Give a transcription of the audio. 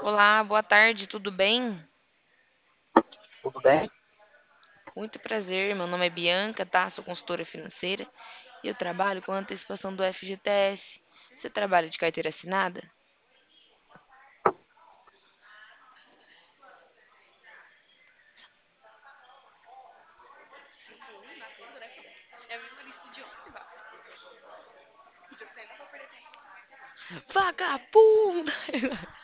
Olá, boa tarde, tudo bem? Tudo bem? Muito prazer, meu nome é Bianca, tá? Sou consultora financeira e eu trabalho com antecipação do FGTS. Você trabalha de carteira assinada? Vagabunda!